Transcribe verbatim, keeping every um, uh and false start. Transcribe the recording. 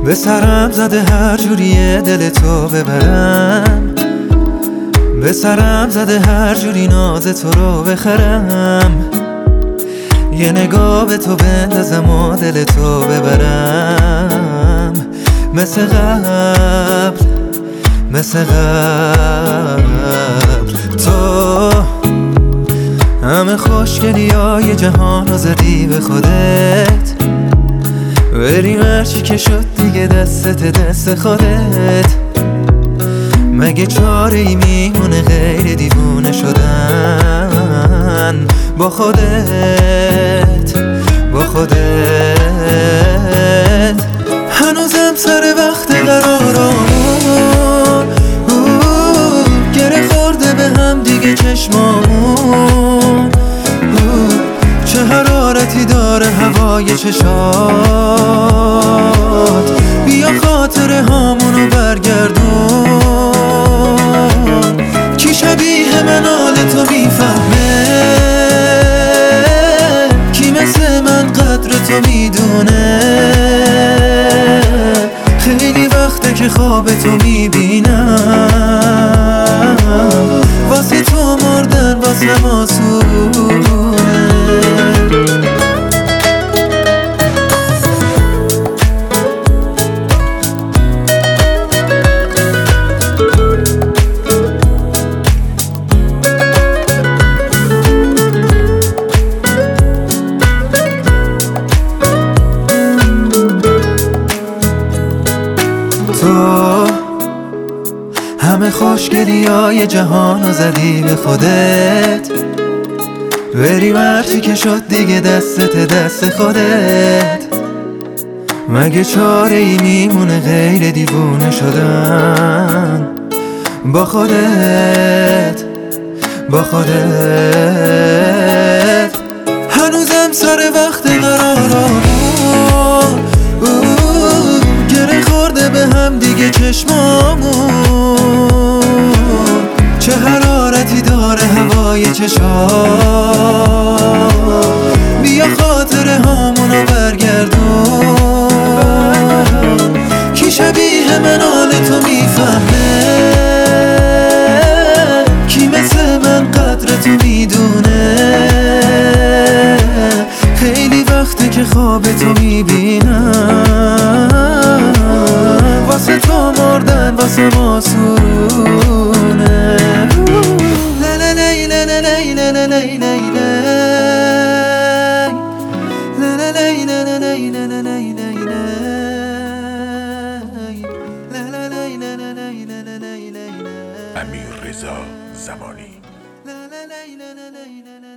به سرم زده هر جوریه دل تو ببرم، به سرم زده هر جوری ناز تو رو بخرم، یه نگاه به تو بندازم و دل تو ببرم، مثل قبل مثل قبل. تو همه خوشگلی های جهان رو زدی به خودت، بریم هرچی که شد دیگه دستت دست خودت، مگه چاره ای میمونه غیر دیوونه شدن با خودت با خودت. هنوزم سر وقت قرارمون گره خورده به هم دیگه چشمامون، چه حرارتی داره هوای چشات، بیا خاطره هامونو برگردون. کی شبیه من حال تو میفهمه، کی مثل من قدر تو میدونه، خیلی وقته که خواب تو میبینم، واسه تو مردن واسه آسونه. تو همه خوشگلی های جهان رو زدی به خودت، بریم هرچی که شد دیگه دستت دست خودت، مگه چاره ای میمونه غیر دیوونه شدن با خودت با خودت. هنوزم سر وقت قرارمون گره خورده به هم دیگه چشمامون، چه حرارتی داره هوای چشات، بیا خاطره هامونو برگردون. کی شبیه من حال تو میفهمه، کی مثل من قدر تو میدونه، خیلی وقته که خواب تو میبینم، واسه تو مردن واسه آسونه. امیررضا زمانی.